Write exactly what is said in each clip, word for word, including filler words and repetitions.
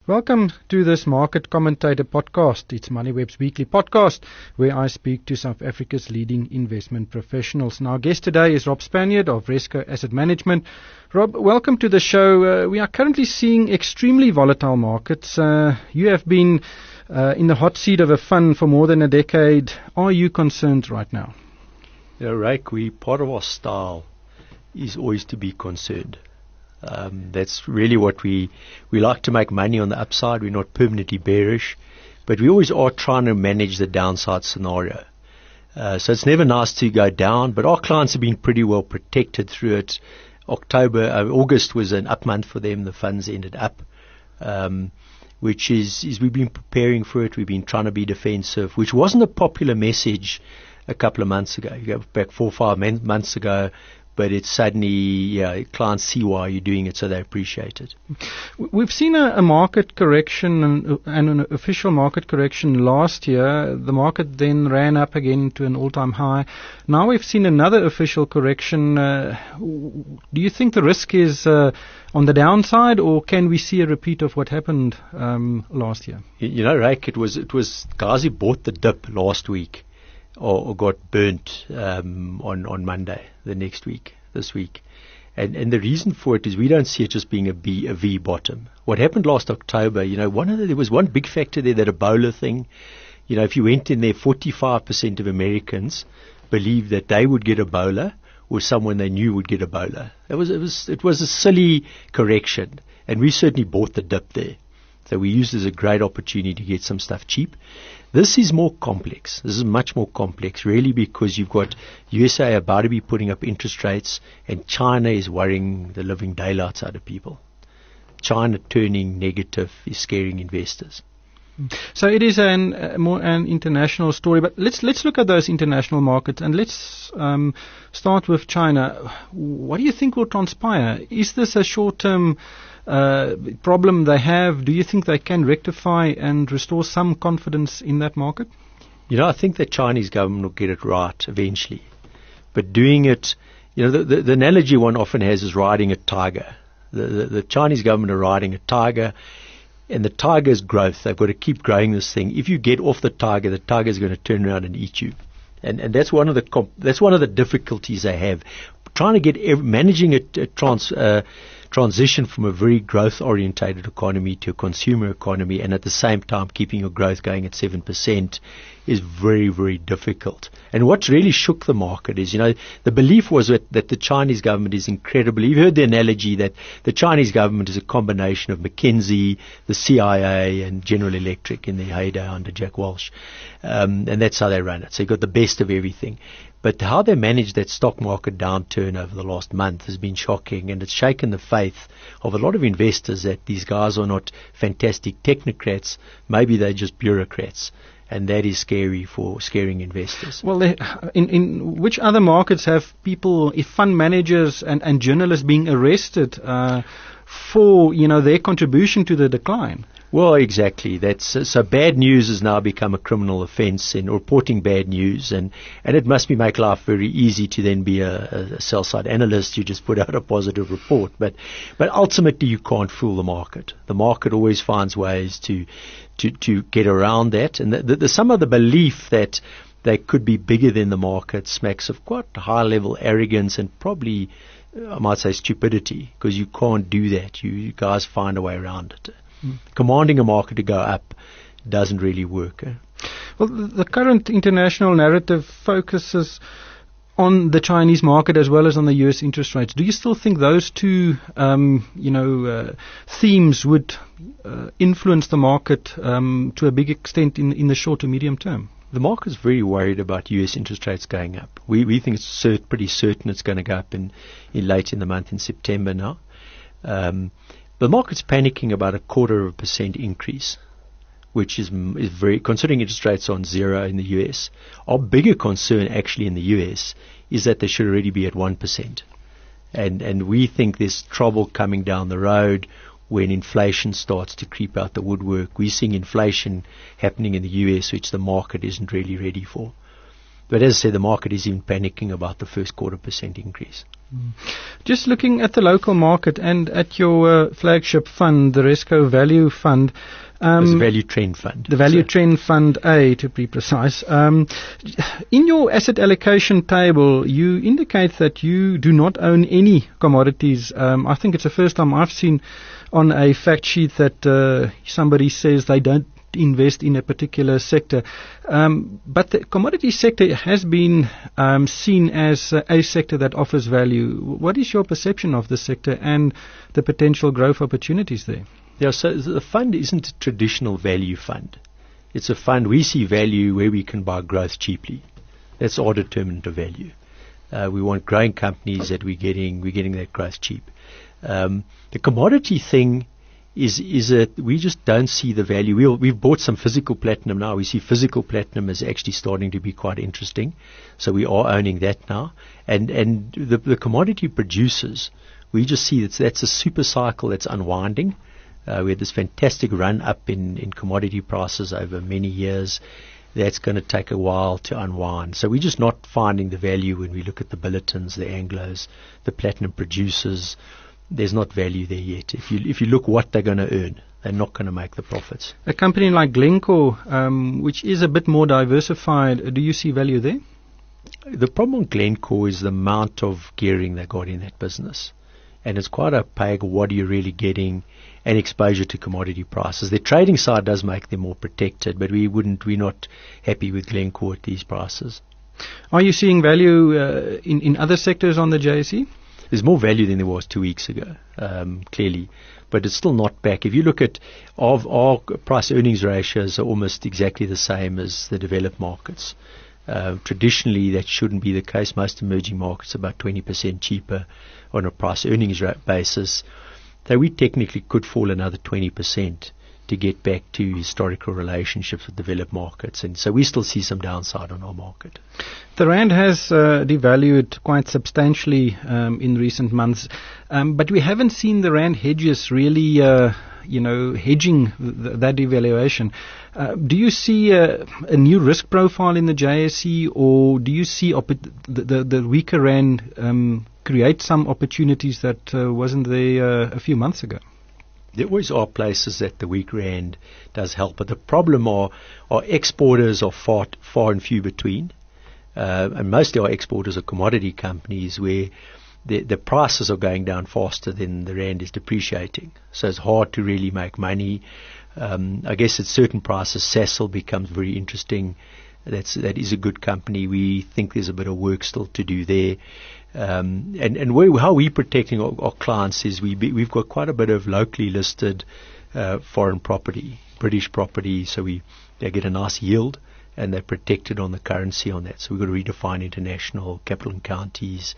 Welcome to this Market Commentator podcast. It's MoneyWeb's weekly podcast where I speak to South Africa's leading investment professionals. And our guest today is Rob Spaniard of Resco Asset Management. Rob, welcome to the show. Uh, we are currently seeing extremely volatile markets. Uh, you have been uh, in the hot seat of a fund for more than a decade. Are you concerned right now? Yeah, Rake, we, part of our style is always to be concerned. Um, that's really what we, we like to make money on the upside. We're not permanently bearish, but we always are trying to manage the downside scenario. Uh, so it's never nice to go down, but our clients have been pretty well protected through it. October, uh, August was an up month for them. The funds ended up, um, which is, is we've been preparing for it. We've been trying to be defensive, which wasn't a popular message a couple of months ago. You go back four or five man- months ago. But it's suddenly, yeah, clients see why you're doing it, so they appreciate it. We've seen a, a market correction and, and an official market correction last year. The market then ran up again to an all-time high. Now we've seen another official correction. Uh, do you think the risk is uh, on the downside, or can we see a repeat of what happened um, last year? You, you know, Rake, it was it was guys who bought the dip last week. Or, or got burnt um, on, on Monday, the next week, this week. And and the reason for it is we don't see it just being a, B, a V bottom. What happened last October, you know, one of the, there was one big factor there, that Ebola thing. You know, if you went in there, forty-five percent of Americans believed that they would get Ebola or someone they knew would get Ebola. It was, it was, it was a silly correction. And we certainly bought the dip there. So we used it as a great opportunity to get some stuff cheap. This is more complex. This is much more complex, really, because you've got U S A about to be putting up interest rates, and China is worrying the living daylights out of people. China turning negative is scaring investors. So it is an uh, more an international story, but let's let's look at those international markets, and let's um, start with China. What do you think will transpire? Is this a short-term uh, problem they have? Do you think they can rectify and restore some confidence in that market? You know, I think the Chinese government will get it right eventually, but doing it, you know, the, the, the analogy one often has is riding a tiger. The, the, the Chinese government are riding a tiger. And the tiger's growth, they've got to keep growing this thing. If you get off the tiger, the tiger's going to turn around and eat you. And and that's one of the comp- that's one of the difficulties they have, trying to get ev- managing a, a trans uh, transition from a very growth-orientated economy to a consumer economy, and at the same time keeping your growth going at seven percent is very, very difficult. And what's really shook the market is, you know, the belief was that, that the Chinese government is incredible. You've heard the analogy that the Chinese government is a combination of McKinsey, the C I A, and General Electric in their heyday under Jack Welch. Um, and that's how they run it. So you've got the best of everything. But how they managed that stock market downturn over the last month has been shocking, and it's shaken the faith of a lot of investors that these guys are not fantastic technocrats. Maybe they're just bureaucrats. And that is scary for scaring investors. Well, they, in, in which other markets have people, if fund managers and, and journalists being arrested uh, for, you know, their contribution to the decline? Well, exactly. That's uh, so bad news has now become a criminal offence in reporting bad news, and, and it must be make life very easy to then be a, a sell-side analyst. You just put out a positive report, but but ultimately you can't fool the market. The market always finds ways to to, to get around that, and the, the, the, some of the belief that they could be bigger than the market smacks of quite high-level arrogance and probably, I might say, stupidity, because you can't do that. You, you guys find a way around it. Mm. Commanding a market to go up doesn't really work. Eh? Well, the, the current international narrative focuses on the Chinese market as well as on the U S interest rates. Do you still think those two, um, you know, uh, themes would uh, influence the market um, to a big extent in in the short to medium term? The market's very worried about U S interest rates going up. We we think it's cert, pretty certain it's going to go up in, in late in the month in September now. Um, The market's panicking about a quarter of a percent increase, which is is very, considering interest rates on zero in the U S. Our bigger concern actually in the U S is that they should already be at one percent. And, and we think there's trouble coming down the road when inflation starts to creep out the woodwork. We're seeing inflation happening in the U S, which the market isn't really ready for. But as I said, the market is even panicking about the first quarter percent increase. Just looking at the local market and at your uh, flagship fund, the Resco Value Fund. Um, it's a Value Trend Fund. The Value so. Trend Fund A, to be precise. Um, in your asset allocation table, you indicate that you do not own any commodities. Um, I think it's the first time I've seen on a fact sheet that uh, somebody says they don't invest in a particular sector. Um, but the commodity sector has been um, seen as uh, a sector that offers value. What is your perception of the sector and the potential growth opportunities there? Yeah, so the fund isn't a traditional value fund. It's a fund, we see value where we can buy growth cheaply. That's our determinant of value. Uh, we want growing companies that we're getting, we're getting that growth cheap. Um, the commodity thing is is that we just don't see the value. We'll, we've bought some physical platinum now. We see physical platinum is actually starting to be quite interesting. So we are owning that now. And and the, the commodity producers, we just see that that's a super cycle that's unwinding. Uh, we had this fantastic run up in, in commodity prices over many years. That's going to take a while to unwind. So we're just not finding the value when we look at the Billitons, the Anglos, the platinum producers. There's not value there yet. If you if you look what they're going to earn, they're not going to make the profits. A company like Glencore, um, which is a bit more diversified, do you see value there? The problem with Glencore is the amount of gearing they got in that business. And it's quite opaque. What are you really getting? And exposure to commodity prices. Their trading side does make them more protected, but we wouldn't, we're not happy with Glencore at these prices. Are you seeing value uh, in, in other sectors on the J S E? There's more value than there was two weeks ago, um, clearly, but it's still not back. If you look at our, our price earnings ratios are almost exactly the same as the developed markets. Uh, traditionally, that shouldn't be the case. Most emerging markets are about twenty percent cheaper on a price earnings ra- basis. So we technically could fall another twenty percent to get back to historical relationships with developed markets. And so we still see some downside on our market. The rand has uh, devalued quite substantially um, in recent months, um, but we haven't seen the rand hedges really, uh, you know, hedging th- that devaluation. Uh, do you see uh, a new risk profile in the J S E, or do you see op- the, the, the weaker rand um, create some opportunities that uh, wasn't there uh, a few months ago? There always are places that the weak rand does help, but the problem are, our exporters are far, far and few between, uh, and mostly our exporters are commodity companies where the, the prices are going down faster than the rand is depreciating. So it's hard to really make money. Um, I guess at certain prices, Sasol becomes very interesting. That's, that is a good company. We think there's a bit of work still to do there. Um, and and we, how we're protecting our, our clients is we be, we've got quite a bit of locally listed uh, foreign property, British property, so we they get a nice yield and they're protected on the currency on that. So we've got to redefine international capital and counties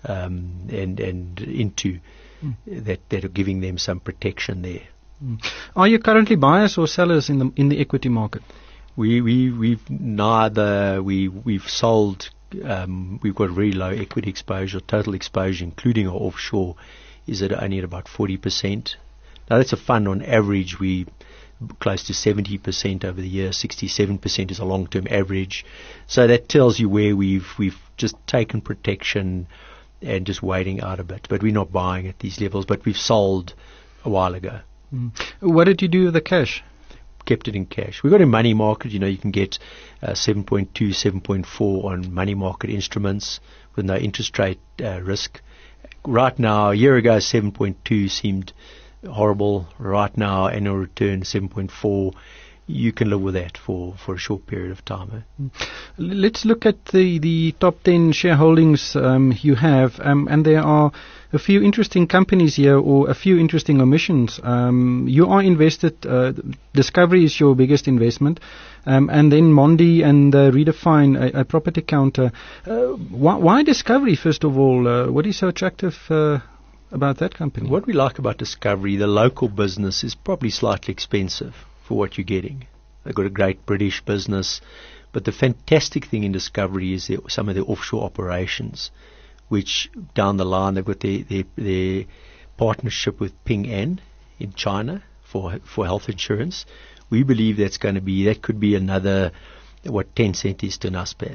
um, and and into mm. that that are giving them some protection there. Mm. Are you currently buyers or sellers in the in the equity market? We we we've neither we we've sold. Um, we've got very low equity exposure. Total exposure, including our offshore, is at only at about forty percent. Now that's a fund on average. We close to seventy percent over the year. sixty-seven percent is a long-term average. So that tells you where we've we've just taken protection and just waiting out a bit. But we're not buying at these levels. But we've sold a while ago. Mm. What did you do with the cash? Kept it in cash. We've got a money market. You know, you can get uh, seven point two, seven point four on money market instruments with no interest rate uh, risk. Right now, a year ago, seven point two seemed horrible. Right now, annual return seven point four. You can live with that for, for a short period of time. Eh? Let's look at the, the top ten shareholdings um, you have, um, and there are a few interesting companies here, or a few interesting omissions. Um, you are invested, uh, Discovery is your biggest investment, um, and then Mondi and uh, Redefine, a, a property counter. Uh, why, why Discovery, first of all? Uh, what is so attractive uh, about that company? What we like about Discovery, the local business is probably slightly expensive for what you're getting. They've got a great British business, but the fantastic thing in Discovery is their, some of their offshore operations, which down the line they've got their, their, their partnership with Ping An in China for for health insurance. We believe that's going to be, that could be another, what Tencent is to Naspers.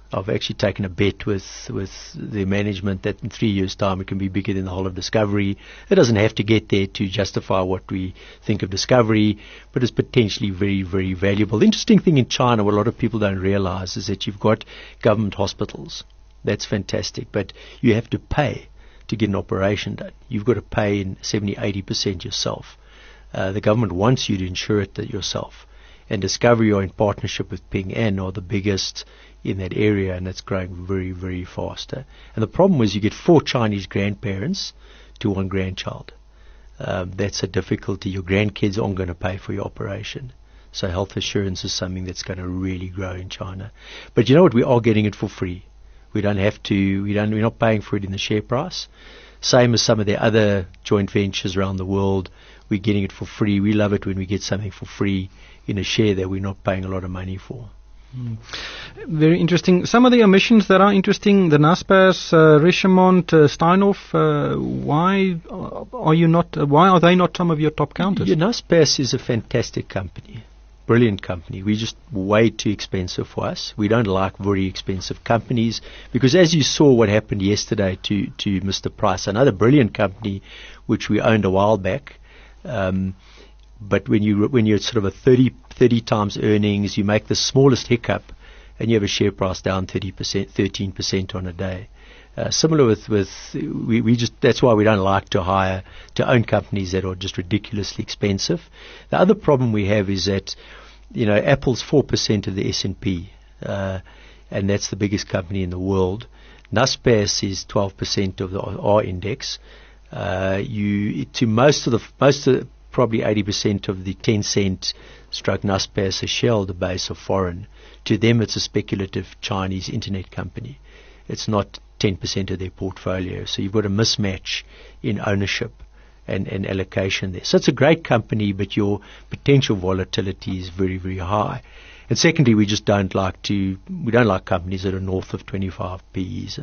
I've actually taken a bet with, with the management that in three years' time it can be bigger than the whole of Discovery. It doesn't have to get there to justify what we think of Discovery, but it's potentially very, very valuable. The interesting thing in China, what a lot of people don't realize, is that you've got government hospitals. That's fantastic, but you have to pay to get an operation done. You've got to pay in seventy, eighty percent yourself. Uh, the government wants you to insure it yourself. And Discovery are in partnership with Ping An are the biggest in that area, and it's growing very, very fast. And the problem is you get four Chinese grandparents to one grandchild. Um, that's a difficulty. Your grandkids aren't going to pay for your operation. So health assurance is something that's going to really grow in China. But you know what? We are getting it for free. We don't have to, we don't, we're not paying for it in the share price. Same as some of the other joint ventures around the world. We're getting it for free. We love it when we get something for free in a share that we're not paying a lot of money for. Mm. Very interesting. Some of the emissions that are interesting, the Naspers, uh, Richemont, uh, Steinhoff, uh, why are you not, uh, why are they not some of your top counters? Yeah, Naspers is a fantastic company. Brilliant company. We're just way too expensive for us. We don't like very expensive companies because as you saw what happened yesterday to, to Mister Price, another brilliant company which we owned a while back. Um, but when you when you're sort of a thirty, thirty times earnings, you make the smallest hiccup and you have a share price down thirty percent, thirteen percent on a day. Uh, similar with, with we, we just that's why we don't like to hire to own companies that are just ridiculously expensive. The other problem we have is that you know Apple's four percent of the S and P, uh, and that's the biggest company in the world. Naspers is twelve percent of the our index. Uh, you to most of the most of probably eighty percent of the Tencent stroke Naspers shareholder base are foreign. To them, it's a speculative Chinese internet company. It's not ten percent of their portfolio. So you've got a mismatch in ownership and, and allocation there. So it's a great company, but your potential volatility is very, very high. And secondly, we just don't like to, we don't like companies that are north of twenty-five P Es.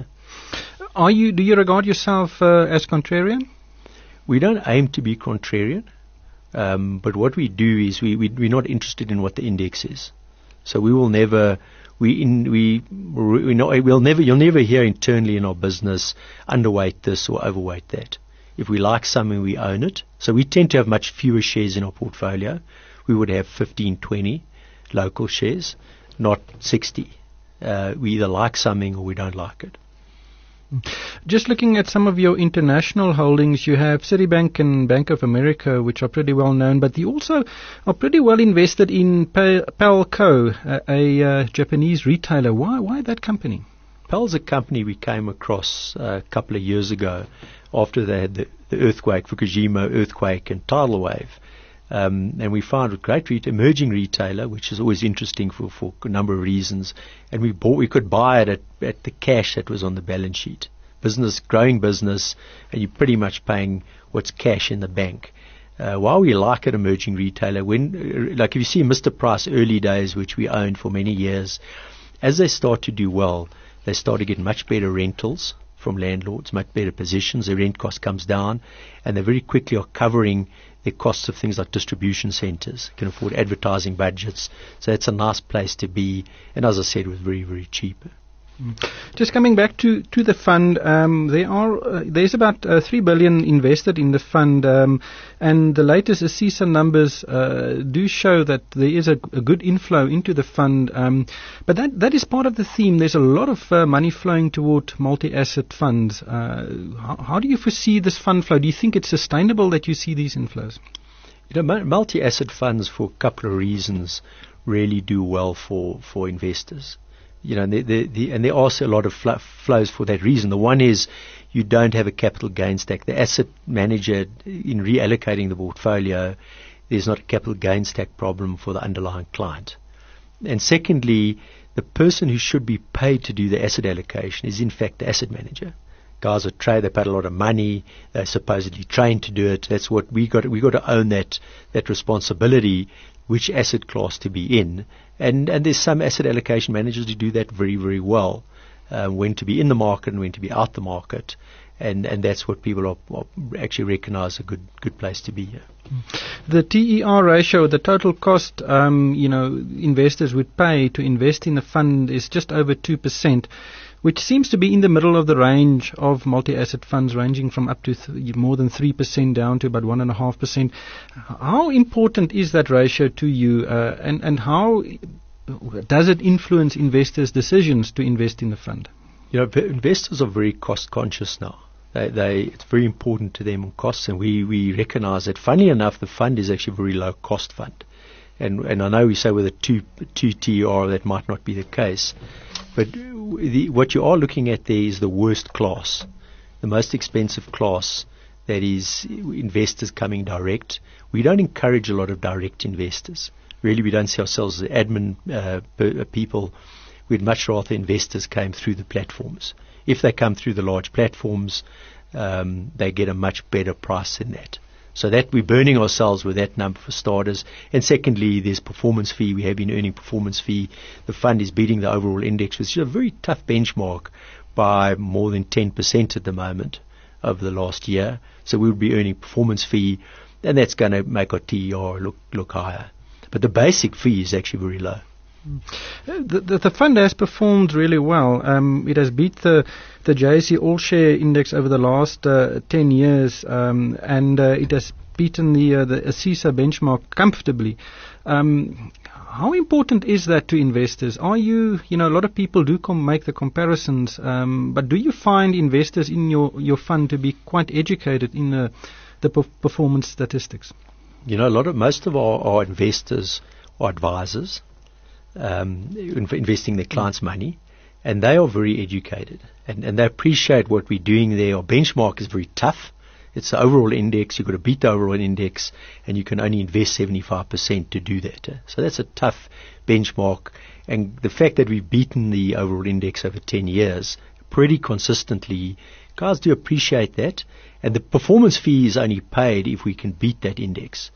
Are you, do you regard yourself uh, as contrarian? We don't aim to be contrarian, um, but what we do is we, we, we're not interested in what the index is. So we will never, we in, we we not, we'll never you'll never hear internally in our business underweight this or overweight that. If we like something, we own it. So we tend to have much fewer shares in our portfolio. We would have fifteen, twenty local shares, not sixty. Uh, we either like something or we don't like it. Just looking at some of your international holdings, you have Citibank and Bank of America, which are pretty well known, but you also are pretty well invested in Palco, a, a uh, Japanese retailer. Why why that company? Pal's a company we came across uh, a couple of years ago after they had the, the earthquake, Fukushima earthquake and tidal wave. Um, and we found a great re- emerging retailer, which is always interesting for, for a number of reasons. And we bought, we could buy it at, at the cash that was on the balance sheet. Business, growing business, and you're pretty much paying what's cash in the bank. Uh, while we like an emerging retailer, when, uh, like if you see Mister Price early days, which we owned for many years, as they start to do well, they start to get much better rentals from landlords, much better positions. Their rent cost comes down, and they very quickly are covering the costs of things like distribution centres, can afford advertising budgets. So it's a nice place to be, and as I said, it was very, very cheap. Just coming back to, to the fund, um, there are uh, there's about uh, three billion invested in the fund, um, and the latest A S I S A numbers uh, do show that there is a, a good inflow into the fund. Um, but that that is part of the theme. There's a lot of uh, money flowing toward multi-asset funds. Uh, how, how do you foresee this fund flow? Do you think it's sustainable that you see these inflows? You know, multi-asset funds, for a couple of reasons, really do well for for investors. You know, the, the, the, and there are also a lot of fl- flows for that reason. The one is you don't have a capital gains tax. The asset manager, in reallocating the portfolio, there's not a capital gains tax problem for the underlying client. And secondly, the person who should be paid to do the asset allocation is in fact the asset manager. Guys are trained, they paid a lot of money, they're supposedly trained to do it. That's what we got. We got to own that that responsibility, which asset class to be in. And and there's some asset allocation managers who do that very, very well, uh, when to be in the market and when to be out the market. and, and that's what people are, are actually recognize a good good place to be here. The T E R ratio, the total cost, um, you know, investors would pay to invest in a fund is just over two percent, which seems to be in the middle of the range of multi-asset funds, ranging from up to th- more than three percent down to about one point five percent. How important is that ratio to you, uh, and, and how does it influence investors' decisions to invest in the fund? You know, investors are very cost conscious now. They, they, it's very important to them on costs, and we, we recognize that. Funnily enough, the fund is actually a very low cost fund. And, and I know we say with a two, two T E R that might not be the case, but the, what you are looking at there is the worst class, the most expensive class, that is investors coming direct. We don't encourage a lot of direct investors. Really, we don't see ourselves as admin uh, per, people. We'd much rather investors came through the platforms. If they come through the large platforms, um, they get a much better price than that. So that we're burning ourselves with that number for starters. And secondly, there's performance fee. We have been earning performance fee. The fund is beating the overall index, which is a very tough benchmark, by more than ten percent at the moment over the last year. So we'll be earning performance fee, and that's going to make our T E R look look higher. But the basic fee is actually very low. The, the, the fund has performed really well. Um, it has beat the the J S E All Share Index over the last uh, ten years, um, and uh, it has beaten the uh, the ASISA benchmark comfortably. Um, how important is that to investors? Are you, you know, a lot of people do com- make the comparisons, um, but do you find investors in your, your fund to be quite educated in the the p- performance statistics? You know, a lot of most of our, our investors are advisors. Um, investing their clients' money, and they are very educated, and, and they appreciate what we're doing there. Our benchmark is very tough. It's the overall index. You've got to beat the overall index, and you can only invest seventy-five percent to do that. So that's a tough benchmark, and the fact that we've beaten the overall index over ten years pretty consistently, guys do appreciate that, and the performance fee is only paid if we can beat that index.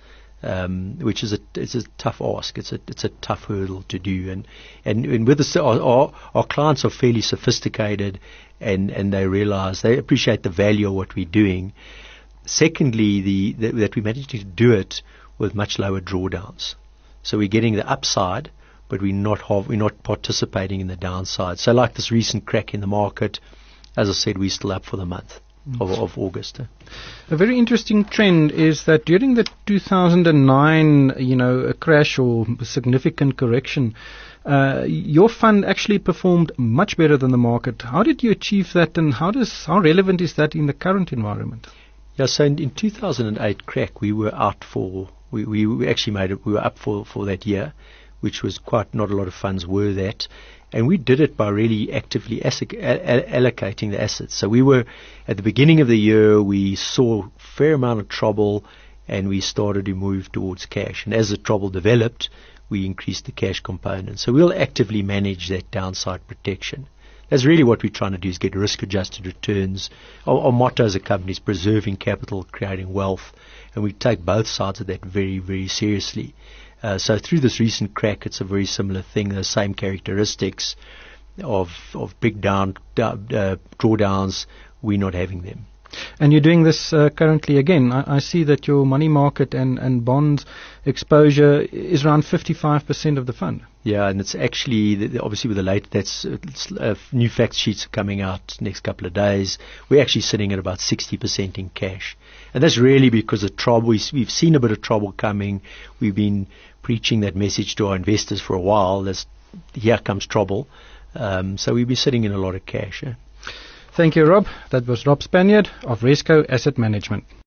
Um, which is a it's a tough ask. It's a it's a tough hurdle to do, and and, and with the, our, our our clients are fairly sophisticated, and, and they realize they appreciate the value of what we're doing. Secondly, the, the that we managed to do it with much lower drawdowns, so we're getting the upside, but we're not have, we're not participating in the downside. So like this recent crack in the market, as I said, we're still up for the month of, of August. A very interesting trend is that during the two thousand nine, you know, a crash or significant correction, uh, your fund actually performed much better than the market. How did you achieve that, and how does how relevant is that in the current environment? Yeah, so in, in two thousand eight crack, we were out for we, we, we actually made it. We were up for, for that year, which was quite not a lot of funds were that. And we did it by really actively asset, allocating the assets. So we were, at the beginning of the year, we saw a fair amount of trouble, and we started to move towards cash. And as the trouble developed, we increased the cash component. So we'll actively manage that downside protection. That's really what we're trying to do, is get risk-adjusted returns. Our, our motto as a company is preserving capital, creating wealth, and we take both sides of that very, very seriously. Uh, so through this recent crack, it's a very similar thing, the same characteristics of of big down uh, drawdowns. We're not having them. And you're doing this uh, currently again. I, I see that your money market and, and bonds exposure is around fifty-five percent of the fund. Yeah, and it's actually, the, the, obviously with the late, that's uh, new fact sheets are coming out next couple of days. We're actually sitting at about sixty percent in cash. And that's really because of trouble. We, we've seen a bit of trouble coming. We've been preaching that message to our investors for a while. There's, here comes trouble. Um, so we'll be sitting in a lot of cash. Eh? Thank you, Rob. That was Rob Spaniard of Resco Asset Management.